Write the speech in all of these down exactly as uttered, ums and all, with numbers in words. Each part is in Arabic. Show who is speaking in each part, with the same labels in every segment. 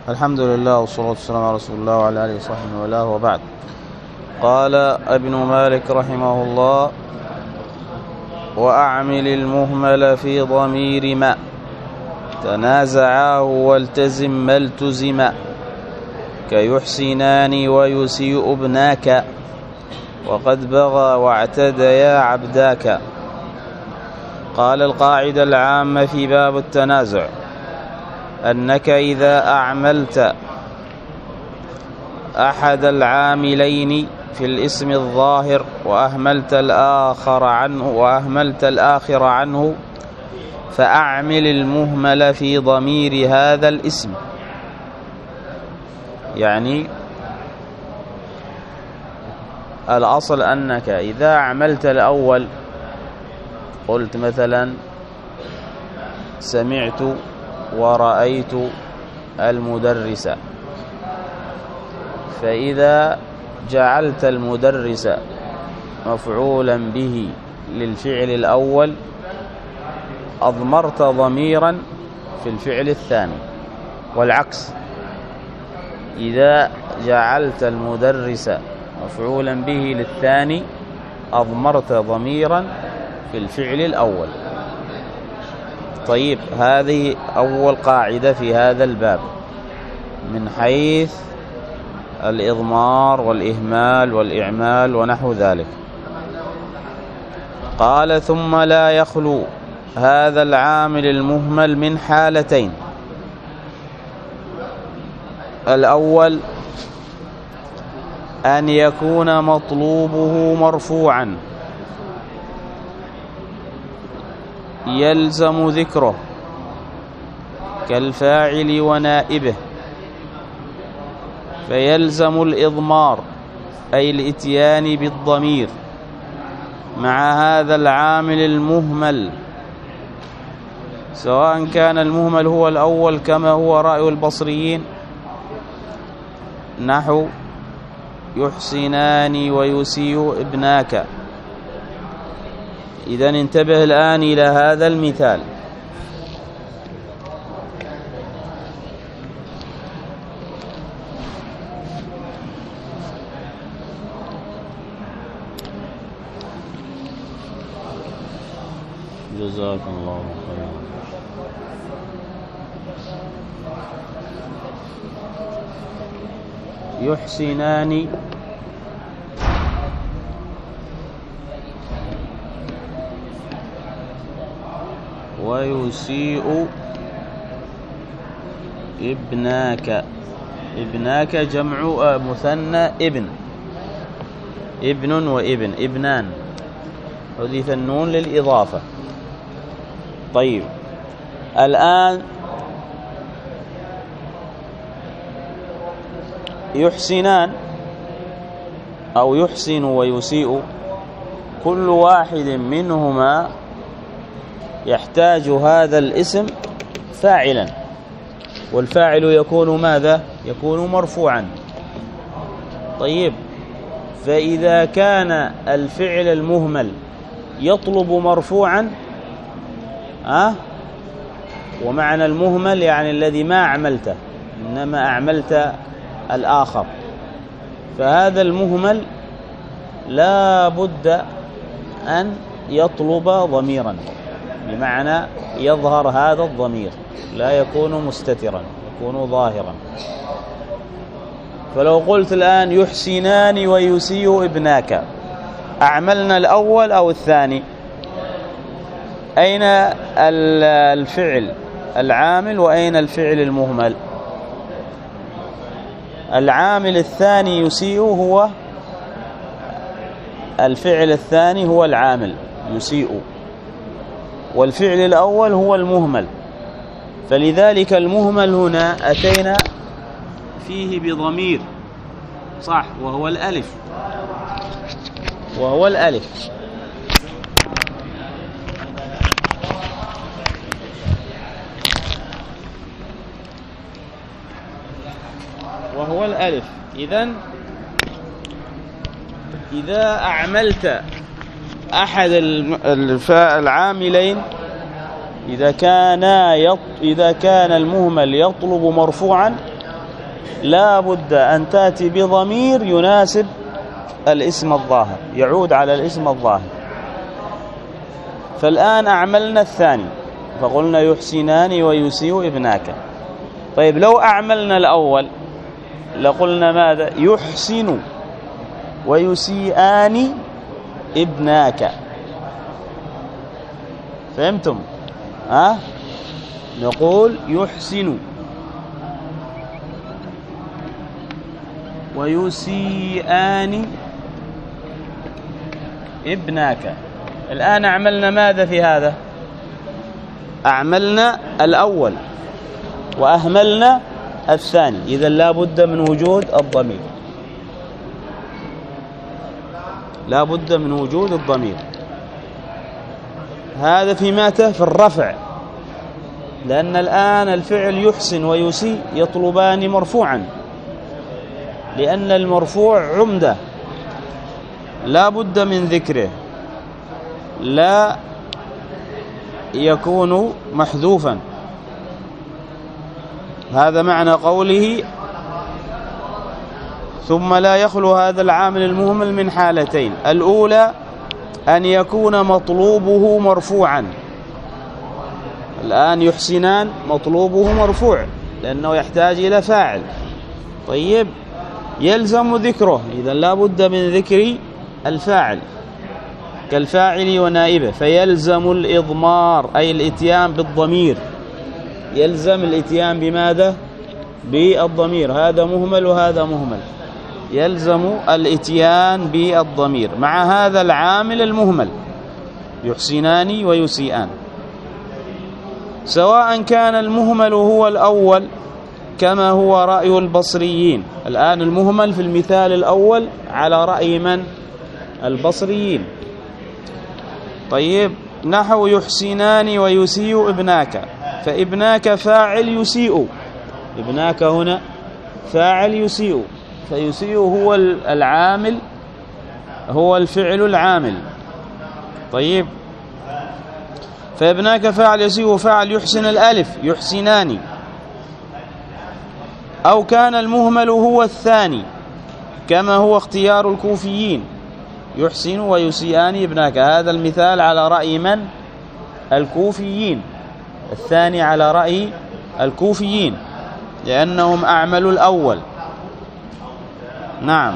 Speaker 1: الحمد لله والصلاة والسلام على رسول الله وعلى آله وصحبه وله وبعد. قال ابن مالك رحمه الله: وأعمل المهمل في ضمير ما تنازعاه والتزم ما التزم كيحسنان ويسيء ابناك وقد بغى واعتديا عبداك. قال: القاعدة العامة في باب التنازع أنك إذا أعملت أحد العاملين في الاسم الظاهر وأهملت الآخر عنه وأهملت الآخر عنه فأعمل المهمل في ضمير هذا الاسم. يعني الأصل أنك إذا عملت الأول قلت مثلا سمعت ورأيت المدرس، فإذا جعلت المدرس مفعولا به للفعل الأول أضمرت ضميرا في الفعل الثاني، والعكس إذا جعلت المدرس مفعولا به للثاني أضمرت ضميرا في الفعل الأول. طيب، هذه أول قاعدة في هذا الباب من حيث الإضمار والإهمال والإعمال ونحو ذلك. قال: ثم لا يخلو هذا العامل المهمل من حالتين: الأول أن يكون مطلوبه مرفوعا يلزم ذكره كالفاعل ونائبه، فيلزم الإضمار أي الإتيان بالضمير مع هذا العامل المهمل، سواء كان المهمل هو الأول كما هو رأي البصريين نحو يحسنان ويسيء ابناك. إذن انتبه الآن إلى هذا المثال: جزاكم الله خيرا. يحسنان ويسيء ابناك. ابناك جمع مثنى ابن، ابن وابن، ابنان، حذف النون للإضافة. طيب، الآن يحسنان أو يحسن ويسيء كل واحد منهما يحتاج هذا الاسم فاعلا، والفاعل يكون ماذا؟ يكون مرفوعا. طيب، فإذا كان الفعل المهمل يطلب مرفوعا، أه؟ ومعنى المهمل يعني الذي ما عملته إنما أعملت الآخر، فهذا المهمل لا بد أن يطلب ضميرا، بمعنى يظهر هذا الضمير، لا يكون مستترا، يكون ظاهرا. فلو قلت الآن يحسنان ويسيء ابناك، أعملنا الأول أو الثاني؟ أين الفعل العامل وأين الفعل المهمل؟ العامل الثاني يسيء هو الفعل الثاني هو العامل يسيء، والفعل الأول هو المهمل، فلذلك المهمل هنا أتينا فيه بضمير، صح، وهو الألف، وهو الألف. وهو الألف. إذن إذا أعملت أحد العاملين إذا كان يط... إذا كان المهمل يطلب مرفوعا لا بد أن تأتي بضمير يناسب الاسم الظاهر، يعود على الاسم الظاهر. فالآن أعملنا الثاني فقلنا يحسنان ويسيء ابناك. طيب لو أعملنا الأول لقلنا ماذا؟ يحسن ويسيئان ابناك. فهمتم؟ ها؟ نقول يحسن ويسيئان ابناك. الآن عملنا ماذا في هذا؟ أعملنا الأول وأهملنا الثاني، إذا لا بد من وجود الضمير، لا بد من وجود الضمير. هذا في ماته في الرفع، لأن الآن الفعل يحسن ويسيء يطلبان مرفوعا، لأن المرفوع عمدة لا بد من ذكره، لا يكون محذوفا. هذا معنى قوله ثم لا يخلو هذا العامل المهمل من حالتين: الأولى أن يكون مطلوبه مرفوعا. الآن يحسنان مطلوبه مرفوع لأنه يحتاج إلى فاعل، طيب يلزم ذكره، إذا لا بد من ذكر الفاعل كالفاعل ونائبه، فيلزم الإضمار أي الإتيان بالضمير، يلزم الإتيان بماذا؟ بالضمير. هذا مهمل وهذا مهمل، يلزم الإتيان بالضمير مع هذا العامل المهمل يحسنان ويسيئان، سواء كان المهمل هو الأول كما هو رأي البصريين. الآن المهمل في المثال الأول على رأي من؟ البصريين. طيب نحو يحسنان ويسيء ابناك، فابناك فاعل يسيء، ابناك هنا فاعل يسيء، فيسيء هو العامل، هو الفعل العامل. طيب فابناك فاعل يسيء فاعل يحسن الألف يحسنان، أو كان المهمل هو الثاني كما هو اختيار الكوفيين يحسن ويسيئان ابناك. هذا المثال على رأي من؟ الكوفيين، الثاني على رأي الكوفيين لأنهم أعملوا الأول. نعم.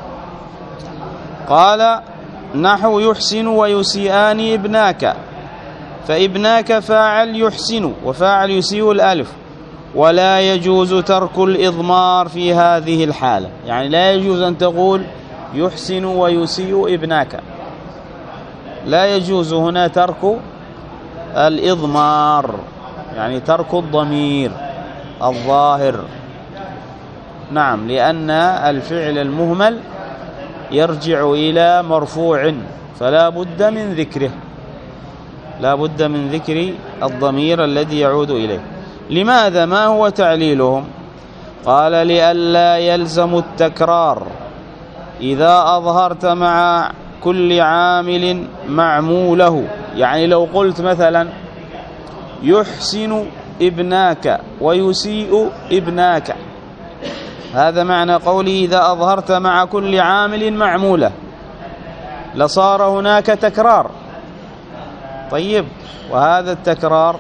Speaker 1: قال نحو يحسن ويسيئان ابناك، فابناك فاعل يحسن وفاعل يسيء الألف، ولا يجوز ترك الإضمار في هذه الحالة. يعني لا يجوز أن تقول يحسن ويسيء ابناك، لا يجوز هنا ترك الإضمار، يعني ترك الضمير الظاهر. نعم، لأن الفعل المهمل يرجع إلى مرفوع فلا بد من ذكره، لا بد من ذكر الضمير الذي يعود إليه. لماذا؟ ما هو تعليلهم؟ قال لئلا يلزم التكرار إذا أظهرت مع كل عامل معموله. يعني لو قلت مثلا يحسن ابناك ويسيء ابناك، هذا معنى قوله إذا أظهرت مع كل عامل معموله، لصار هناك تكرار. طيب وهذا التكرار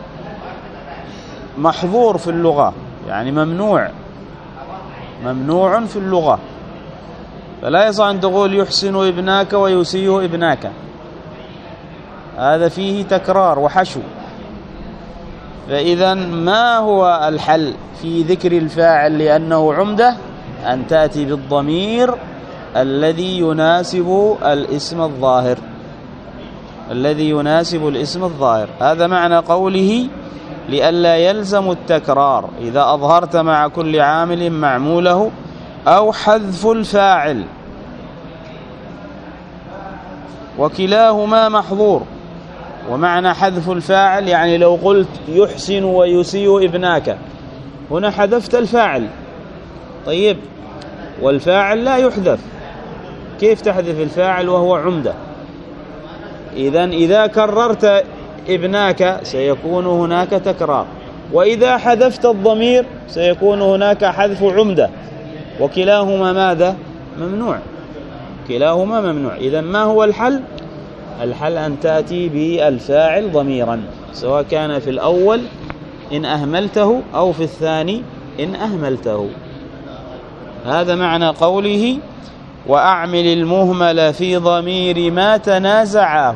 Speaker 1: محظور في اللغة، يعني ممنوع، ممنوع في اللغة، فلا يصح أن تقول يحسن ابناك ويسيء ابناك، هذا فيه تكرار وحشو. فإذا ما هو الحل في ذكر الفاعل لأنه عمدة؟ أن تأتي بالضمير الذي يناسب الاسم الظاهر، الذي يناسب الاسم الظاهر. هذا معنى قوله لئلا يلزم التكرار إذا أظهرت مع كل عامل معموله، أو حذف الفاعل، وكلاهما محظور. ومعنى حذف الفاعل يعني لو قلت يحسن ويسيء ابناك، هنا حذفت الفاعل. طيب والفاعل لا يحذف، كيف تحذف الفاعل وهو عمدة؟ إذن إذا كررت ابناك سيكون هناك تكرار، وإذا حذفت الضمير سيكون هناك حذف عمدة، وكلاهما ماذا؟ ممنوع، كلاهما ممنوع. إذن ما هو الحل؟ الحل أن تأتي بالفاعل ضميرا، سواء كان في الأول إن أهملته أو في الثاني إن أهملته. هذا معنى قوله وأعمل المهمل في ضمير ما تنازعاه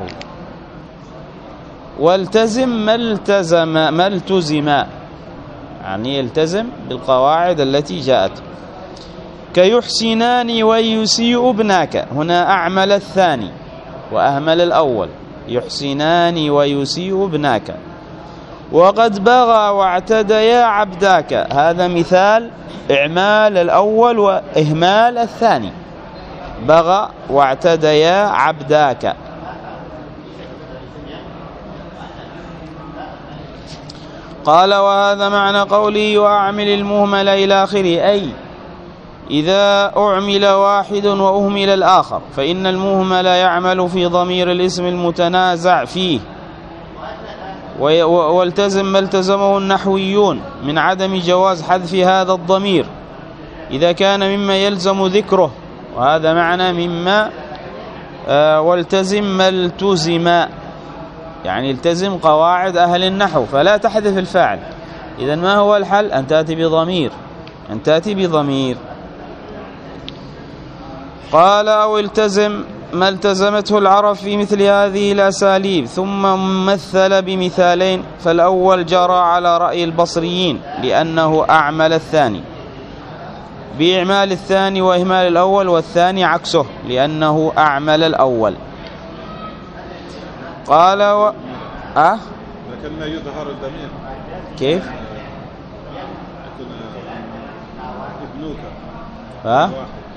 Speaker 1: والتزم ما التزم ما التزم، يعني يلتزم بالقواعد التي جاءت. كيحسنان ويسيء ابناك، هنا أعمل الثاني وأهمل الأول، يحسنان ويسيء ابناك. وقد بغى واعتديا عبداك، هذا مثال إعمال الأول وإهمال الثاني، بغى واعتديا عبداك. قال وهذا معنى قوله وأعمل المهمل إلى آخره، أي إذا أعمل واحد وأهمل الآخر فإن المهمل يعمل في ضمير الاسم المتنازع فيه، والتزم ما التزمه النحويون من عدم جواز حذف هذا الضمير إذا كان مما يلزم ذكره، وهذا معنى مما آه والتزم ما التزم، يعني التزم قواعد أهل النحو فلا تحذف الفاعل. إذن ما هو الحل؟ أن تأتي بضمير، أن تأتي بضمير. قال أو التزم ما التزمته العرب في مثل هذه الأساليب ثم مثل بمثالين، فالأول جرى على رأي البصريين لأنه أعمل الثاني بإعمال الثاني وإهمال الأول، والثاني عكسه لأنه أعمل الأول. قال و... أه؟
Speaker 2: لكن لا يظهر الضمير
Speaker 1: كيف؟
Speaker 2: ابنوك
Speaker 1: ها؟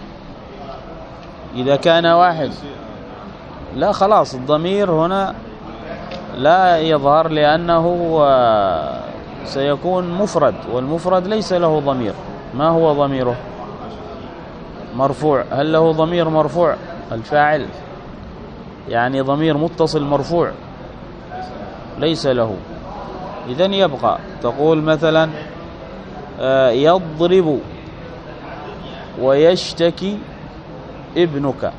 Speaker 1: إذا كان واحد لا خلاص الضمير هنا لا يظهر لأنه سيكون مفرد، والمفرد ليس له ضمير. ما هو ضميره؟ مرفوع. هل له ضمير مرفوع؟ الفاعل يعني ضمير متصل مرفوع ليس له. إذن يبقى تقول مثلا يضرب ويشتكي ابنك،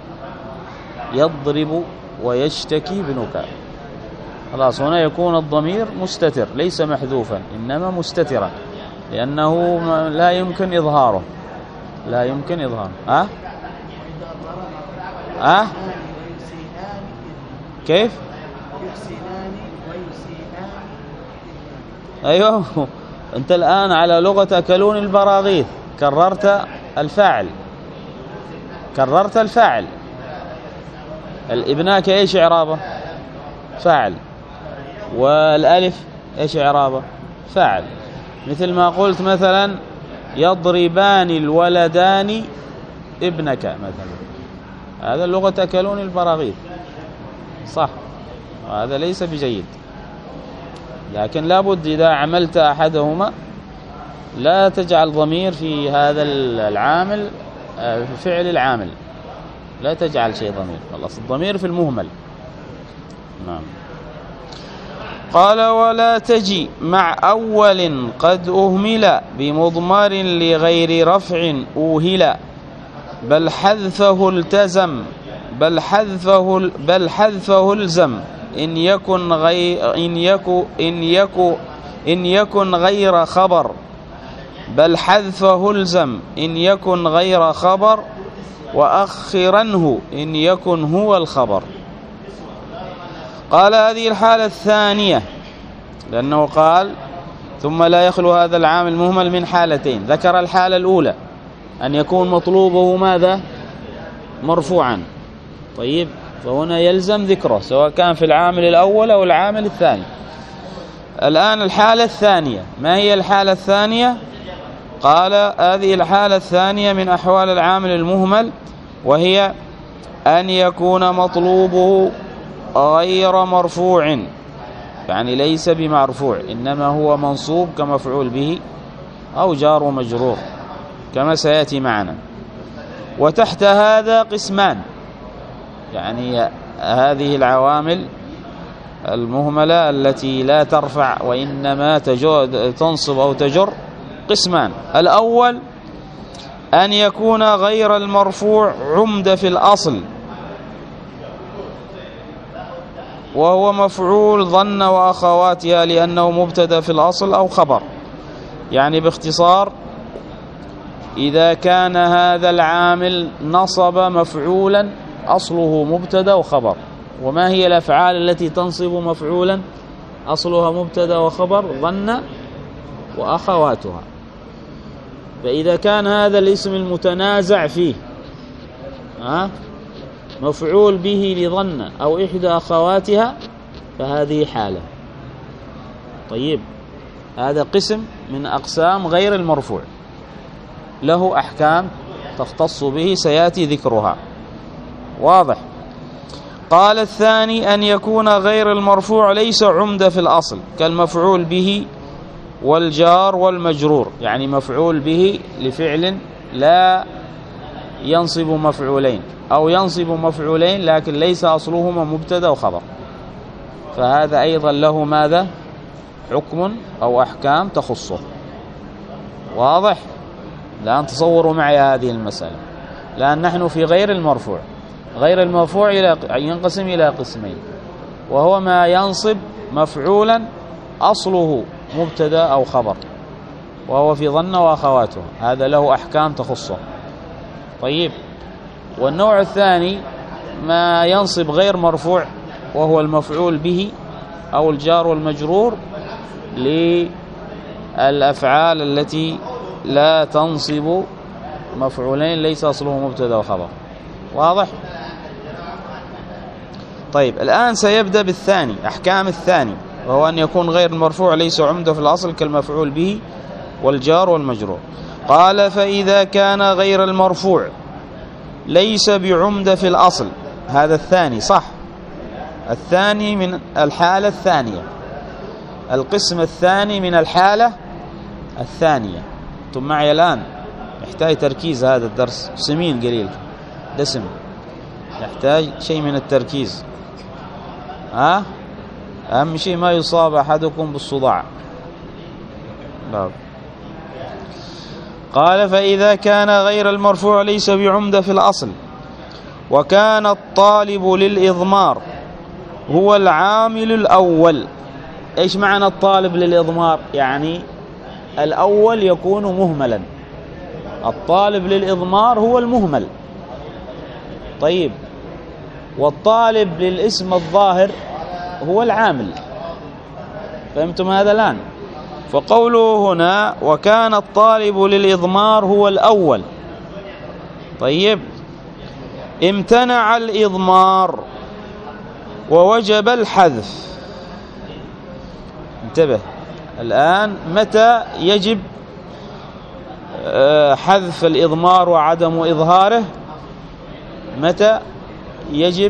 Speaker 1: يضرب ويشتكي ابنك، خلاص هنا يكون الضمير مستتر ليس محذوفا إنما مستترا لأنه لا يمكن إظهاره، لا يمكن إظهاره. أه؟ أه؟ كيف؟ أيوه أنت الآن على لغة أكلون البراغيث كررت الفاعل، كررت الفاعل. الابناك ايش اعرابه؟ فاعل. والالف ايش اعرابه؟ فاعل. مثل ما قلت مثلا يضربان الولدان ابنك مثلا، هذا لغة أكلون البراغيث صح، وهذا ليس بجيد. لكن لابد إذا عملت أحدهما لا تجعل ضمير في هذا العامل، في فعل العامل لا تجعل شيء ضمير، خلاص الضمير في المهمل. نعم. قال ولا تجي مع أول قد أهمل بمضمر لغير رفع أوهل، بل حذفه التزم بل حذفه بل حذفه الزم إن يكن غير إن يكن إن يكن إن يكن غير خبر، بل حذفه الزم إن يكن غير خبر، وأخرنه إن يكن هو الخبر. قال هذه الحالة الثانية، لأنه قال ثم لا يخلو هذا العامل المهمل من حالتين. ذكر الحالة الأولى أن يكون مطلوبه ماذا؟ مرفوعا. طيب فهنا يلزم ذكره سواء كان في العامل الأول أو العامل الثاني. الآن الحالة الثانية، ما هي الحالة الثانية؟ قال هذه الحالة الثانية من أحوال العامل المهمل، وهي أن يكون مطلوبه غير مرفوع، يعني ليس بمرفوع إنما هو منصوب كمفعول به أو جار ومجرور كما سيأتي معنا. وتحت هذا قسمان، يعني هذه العوامل المهملة التي لا ترفع وإنما تنصب أو تجر قسمان. الأول أن يكون غير المرفوع عمدة في الأصل، وهو مفعول ظن وأخواتها لأنه مبتدأ في الأصل أو خبر. يعني باختصار، إذا كان هذا العامل نصب مفعولا أصله مبتدأ وخبر. وما هي الأفعال التي تنصب مفعولا أصلها مبتدأ وخبر؟ ظن وأخواتها. فإذا كان هذا الاسم المتنازع فيه ها مفعول به لظن أو إحدى أخواتها فهذه حالة. طيب، هذا قسم من أقسام غير المرفوع، له أحكام تختص به سيأتي ذكرها. واضح؟ قال الثاني أن يكون غير المرفوع ليس عمدة في الأصل، كالمفعول به والجار والمجرور. يعني مفعول به لفعل لا ينصب مفعولين، أو ينصب مفعولين لكن ليس أصلهما مبتدأ وخبر، فهذا أيضا له ماذا؟ حكم أو أحكام تخصه. واضح؟ الآن تصوروا معي هذه المسألة، لأن نحن في غير المرفوع. غير المرفوع ينقسم إلى قسمين، وهو ما ينصب مفعولا أصله مبتدأ أو خبر، وهو في ظن وأخواته، هذا له أحكام تخصه. طيب، والنوع الثاني ما ينصب غير مرفوع، وهو المفعول به أو الجار والمجرور للأفعال التي لا تنصب مفعولين ليس أصله مبتدأ وخبر. واضح؟ طيب، الآن سيبدأ بالثاني، أحكام الثاني، وهو أن يكون غير المرفوع ليس عمدة في الأصل، كالمفعول به والجار والمجرور. قال: فإذا كان غير المرفوع ليس بعمدة في الأصل، هذا الثاني صح، الثاني من الحالة الثانية، القسم الثاني من الحالة الثانية. أنتم معي الآن؟ يحتاج تركيز هذا الدرس، سمين قليل، دسم، يحتاج شيء من التركيز. ها؟ أهم شيء ما يصاب أحدكم بالصداع. لا. قال: فإذا كان غير المرفوع ليس بعمدة في الأصل، وكان الطالب للإضمار هو العامل الأول. إيش معنى الطالب للإضمار؟ يعني الأول يكون مهملا، الطالب للإضمار هو المهمل. طيب، والطالب للاسم الظاهر هو العامل. فهمتم هذا الآن؟ فقوله هنا: وكان الطالب للإضمار هو الأول. طيب، امتنع الإضمار ووجب الحذف. انتبه الآن، متى يجب حذف الإضمار وعدم إظهاره؟ متى يجب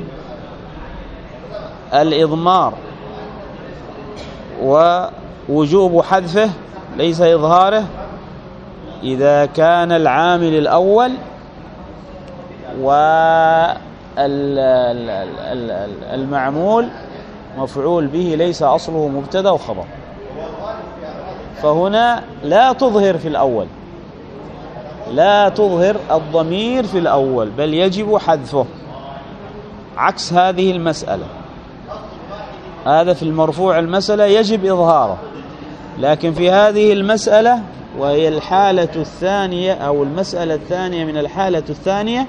Speaker 1: الإضمار ووجوب حذفه ليس إظهاره؟ إذا كان العامل الأول والمعمول مفعول به ليس أصله مبتدأ وخبر. فهنا لا تظهر في الأول، لا تظهر الضمير في الأول، بل يجب حذفه، عكس هذه المسألة. هذا في المرفوع المسألة يجب إظهاره، لكن في هذه المسألة وهي الحالة الثانية أو المسألة الثانية من الحالة الثانية،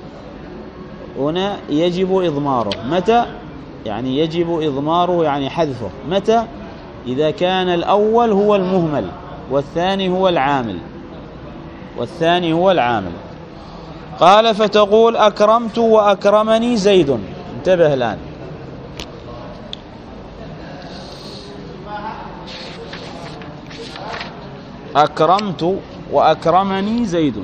Speaker 1: هنا يجب إضماره. متى؟ يعني يجب إضماره يعني حذفه. متى؟ إذا كان الأول هو المهمل والثاني هو العامل، والثاني هو العامل. قال: فتقول: أكرمت وأكرمني زيد. انتبه الآن، أكرمت وأكرمني زيد.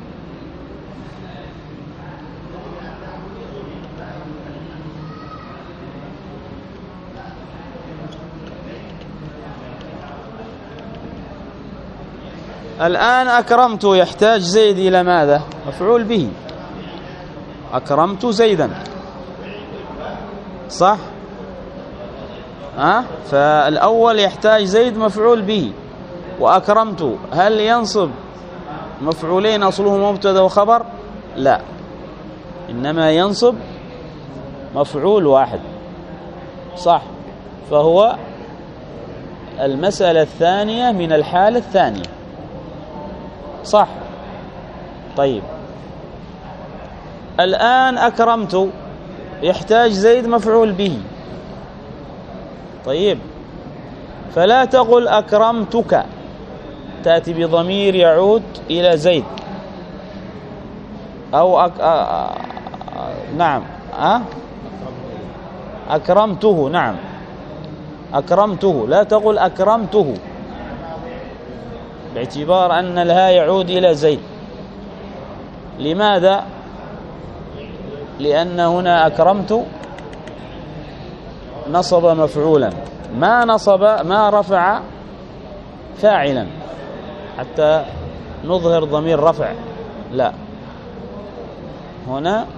Speaker 1: الآن أكرمت يحتاج زيد إلى ماذا؟ مفعول به. أكرمت زيدا، صح؟ ها؟ فالأول يحتاج زيد مفعول به، وأكرمت هل ينصب مفعولين أصله مبتدا وخبر؟ لا، إنما ينصب مفعول واحد. صح، فهو المسألة الثانية من الحالة الثانية. صح. طيب الآن أكرمت يحتاج زيد مفعول به. طيب فلا تقل أكرمتك، تأتي بضمير يعود إلى زيد أو أك... أ... أ... نعم أه؟ أكرمته. نعم أكرمته، لا تقل أكرمته، باعتبار أن الها يعود إلى زيد. لماذا؟ لأن هنا أكرمت نصب مفعولا، ما نصب ما رفع فاعلا حتى نظهر ضمير رفع، لا، هنا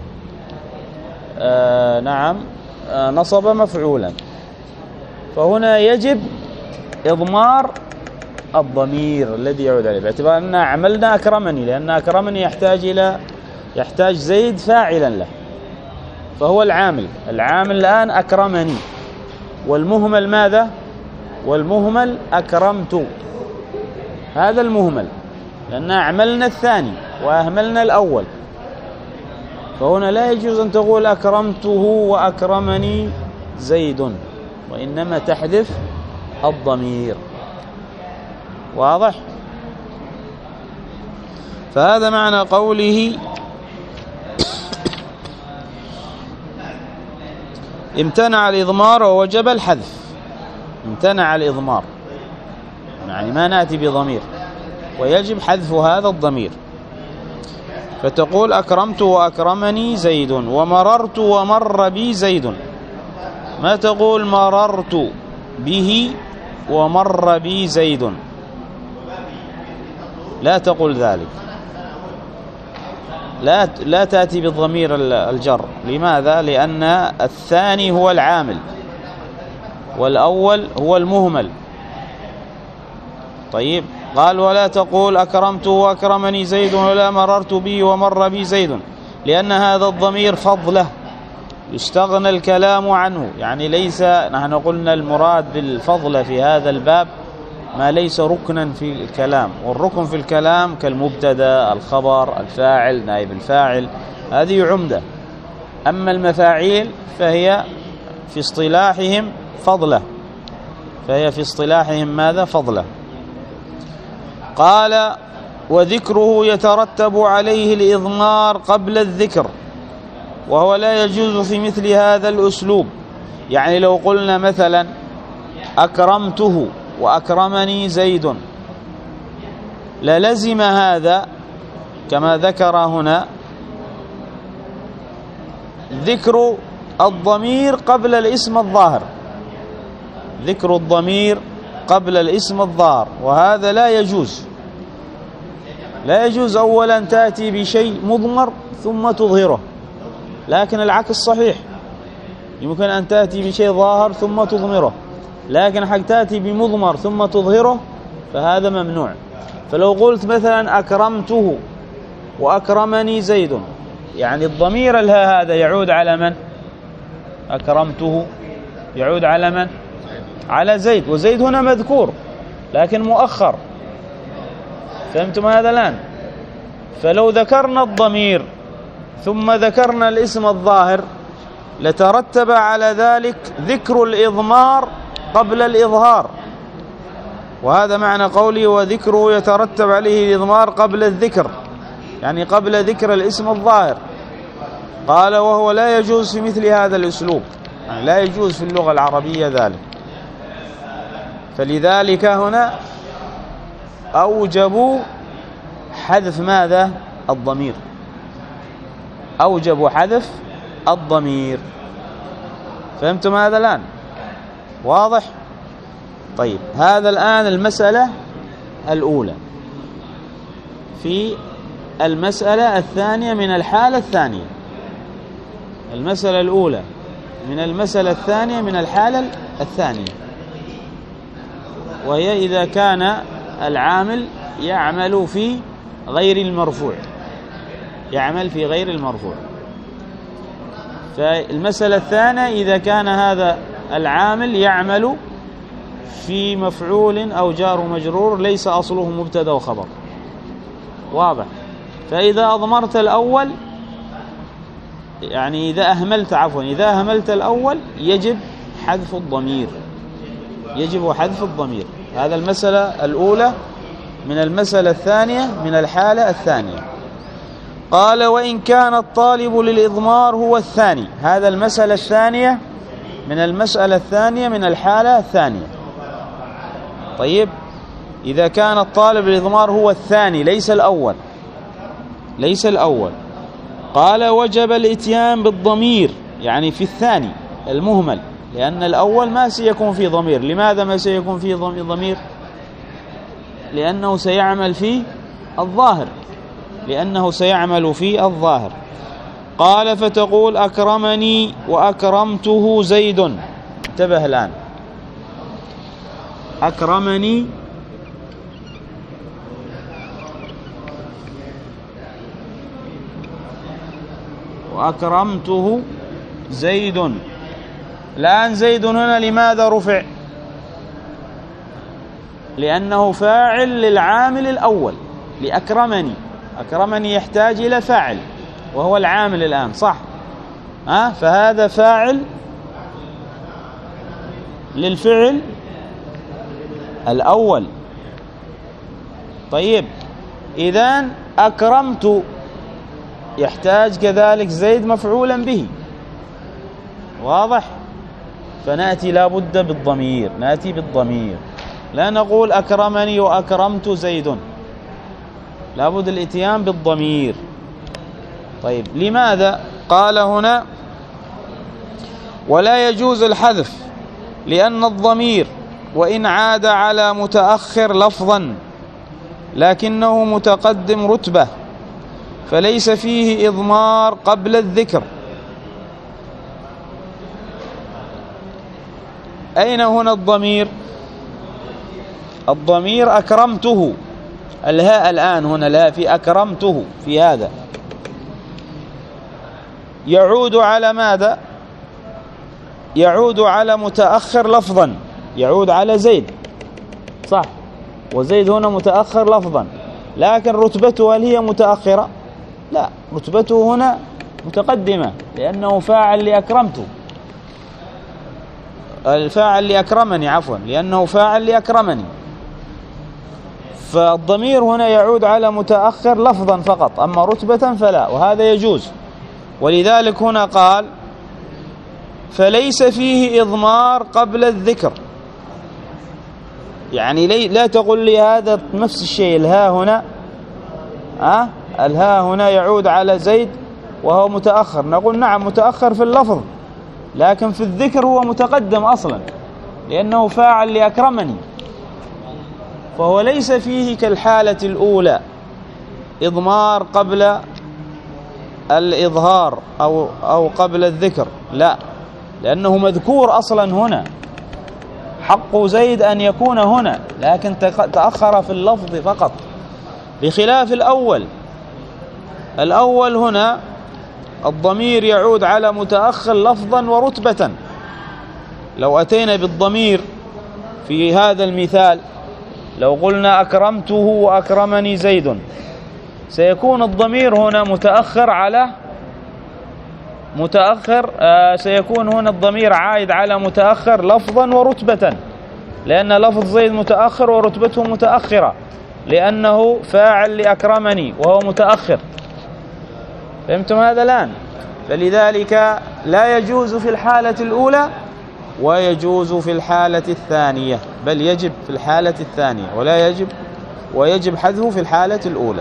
Speaker 1: آه نعم آه نصب مفعولا، فهنا يجب إضمار الضمير الذي يعود عليه، باعتبار أن عملنا أكرمني، لأن أكرمني يحتاج إلى يحتاج زيد فاعلا له، فهو العامل. العامل الآن أكرمني، والمهمل ماذا؟ والمهمل أكرمت، هذا المهمل، لأن عملنا الثاني وأهملنا الأول، فهنا لا يجوز أن تقول أكرمته وأكرمني زيد، وإنما تحذف الضمير. واضح؟ فهذا معنى قوله امتنع الإضمار ووجب الحذف. امتنع الإضمار يعني ما نأتي بضمير، ويجب حذف هذا الضمير، فتقول أكرمت وأكرمني زيد، ومررت ومر بي زيد. ما تقول مررت به ومر بي زيد، لا تقول ذلك، لا لا تأتي بالضمير الجر. لماذا؟ لأن الثاني هو العامل والأول هو المهمل. طيب قال ولا تقول أكرمت وأكرمني زيد ولا مررت بي ومر بي زيد، لأن هذا الضمير فضله يستغنى الكلام عنه، يعني ليس، نحن قلنا المراد بالفضل في هذا الباب ما ليس ركنا في الكلام، والركن في الكلام كالمبتدا، الخبر، الفاعل، نائب الفاعل، هذه عمدة. أما المفاعيل فهي في اصطلاحهم فضلة، فهي في اصطلاحهم ماذا؟ فضلة. قال وذكره يترتب عليه الإضمار قبل الذكر، وهو لا يجوز في مثل هذا الأسلوب. يعني لو قلنا مثلا أكرمته وأكرمني زيد، للزم هذا كما ذكر هنا ذكر الضمير قبل الاسم الظاهر، ذكر الضمير قبل الاسم الظاهر، وهذا لا يجوز. لا يجوز أولا تأتي بشيء مضمر ثم تظهره، لكن العكس صحيح، يمكن أن تأتي بشيء ظاهر ثم تضمره، لكن حق تأتي بمضمر ثم تظهره فهذا ممنوع. فلو قلت مثلا أكرمته وأكرمني زيد، يعني الضمير الها هذا يعود على من؟ أكرمته يعود على من؟ على زيد، وزيد هنا مذكور لكن مؤخر. فهمتم هذا الآن؟ فلو ذكرنا الضمير ثم ذكرنا الاسم الظاهر لترتب على ذلك ذكر الإضمار قبل الإظهار، وهذا معنى قولي وذكره يترتب عليه الإضمار قبل الذكر، يعني قبل ذكر الاسم الظاهر. قال وهو لا يجوز في مثل هذا الأسلوب، يعني لا يجوز في اللغة العربية ذلك. فلذلك هنا أوجبوا حذف ماذا؟ الضمير، أوجبوا حذف الضمير. فهمتم هذا الآن؟ واضح؟ طيب هذا الآن المسألة الأولى. في المسألة الثانية من الحالة الثانية، المسألة الأولى من المسألة الثانية من الحالة الثانية، وهي إذا كان العامل يعمل في غير المرفوع، يعمل في غير المرفوع. فالمسألة الثانية إذا كان هذا العامل يعمل في مفعول أو جار مجرور ليس أصله مبتدا وخبر، واضح. فإذا أضمرت الأول، يعني إذا أهملت عفوا إذا أهملت الأول يجب حذف الضمير، يجب حذف الضمير. هذا المسألة الأولى من المسألة الثانية من الحالة الثانية. قال وإن كان الطالب للإضمار هو الثاني، هذا المسألة الثانية من المسألة الثانية من الحالة الثانية. طيب، إذا كان الطالب للإضمار هو الثاني ليس الأول، ليس الأول، قال وجب الإتيان بالضمير، يعني في الثاني المهمل، لأن الأول ما سيكون فيه ضمير. لماذا ما سيكون فيه ضمير؟ لأنه سيعمل في الظاهر، لأنه سيعمل في الظاهر. قال فتقول أكرمني وأكرمته زيد. انتبه الآن، أكرمني وأكرمته زيد. الآن زيد هنا لماذا رفع؟ لأنه فاعل للعامل الأول، لأكرمني. أكرمني يحتاج إلى فاعل وهو العامل الآن، صح؟ ها؟ فهذا فاعل للفعل الأول. طيب، إذن أكرمت يحتاج كذلك زيد مفعولا به، واضح؟ فنأتي لابد بالضمير، نأتي بالضمير، لا نقول أكرمني وأكرمت زيد، لابد الاتيان بالضمير. طيب، لماذا؟ قال هنا ولا يجوز الحذف لأن الضمير وإن عاد على متأخر لفظا لكنه متقدم رتبة فليس فيه إضمار قبل الذكر. أين هنا الضمير؟ الضمير أكرمته، الهاء الآن هنا الهاء في أكرمته، في هذا يعود على ماذا؟ يعود على متأخر لفظا، يعود على زيد، صح؟ وزيد هنا متأخر لفظا، لكن رتبته هل هي متأخرة؟ لا، رتبته هنا متقدمة لأنه فاعل لأكرمته، الفاعل لأكرمني عفوا لأنه فاعل لأكرمني. فالضمير هنا يعود على متأخر لفظا فقط، أما رتبة فلا، وهذا يجوز. ولذلك هنا قال فليس فيه إضمار قبل الذكر، يعني لا تقول لي هذا نفس الشيء، الها هنا أه؟ الها هنا يعود على زيد وهو متأخر، نقول نعم متأخر في اللفظ، لكن في الذكر هو متقدم أصلا لأنه فاعل لأكرمني، فهو ليس فيه كالحالة الأولى إضمار قبل الإظهار أو, أو قبل الذكر، لا، لأنه مذكور أصلا هنا، حق زيد أن يكون هنا، لكن تأخر في اللفظ فقط، بخلاف الأول. الأول هنا الضمير يعود على متأخر لفظا ورتبة. لو أتينا بالضمير في هذا المثال، لو قلنا أكرمته وأكرمني زيد، سيكون الضمير هنا متأخر على متأخر آه سيكون هنا الضمير عائد على متأخر لفظا ورتبة، لأن لفظ زيد متأخر ورتبته متأخرة لأنه فاعل لأكرمني وهو متأخر. فهمتم هذا الآن؟ فلذلك لا يجوز في الحالة الأولى ويجوز في الحالة الثانية، بل يجب في الحالة الثانية ولا يجب ويجب حذفه في الحالة الأولى.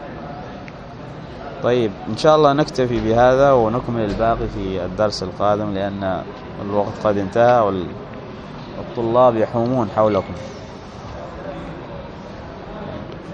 Speaker 1: طيب، إن شاء الله نكتفي بهذا ونكمل الباقي في الدرس القادم، لأن الوقت قد انتهى والطلاب يحومون حولكم.